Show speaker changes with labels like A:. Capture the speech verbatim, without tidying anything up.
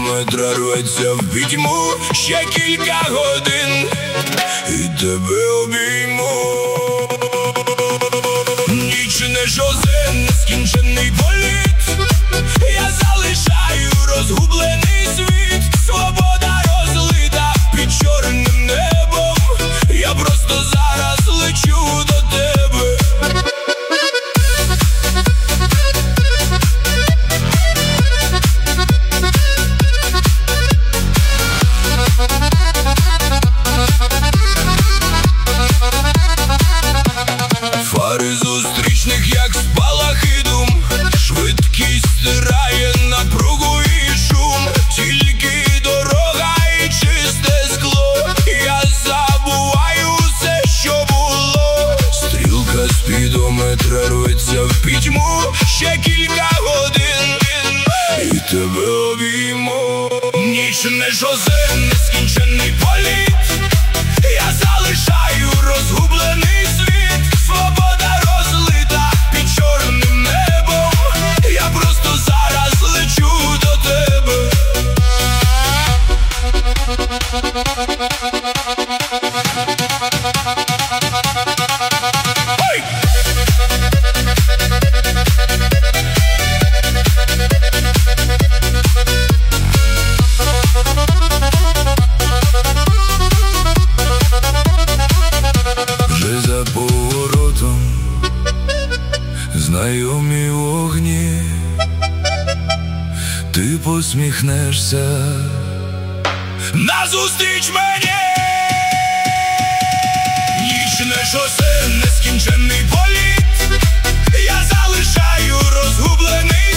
A: спідометра рветься в пітьму. Ще кілька годин і тебе обійму. Ніч не жозе, нескінчений політ. Я залишаю розгублений світ. Свобода розлита під чорним небом. Я просто зараз лечу до тебе. Фари зустрічних, як спалахи дум. Швидкість стирає напругу і шум. Тільки дорога і чисте скло. Я забуваю все, що було. Стрілка спідометра рветься в пітьму. Ще кілька годин і тебе обійму. Ніч не жозе, нескінчений політ. Я залишаю розгублений світ. Свобода розлита під чорним небом. Я просто зараз лечу до тебе. Ой! Вже за поворотом знайомі вогні. Ти посміхнешся назустріч мені. Нічне шосе, нескінчений політ. Я залишаю розгублений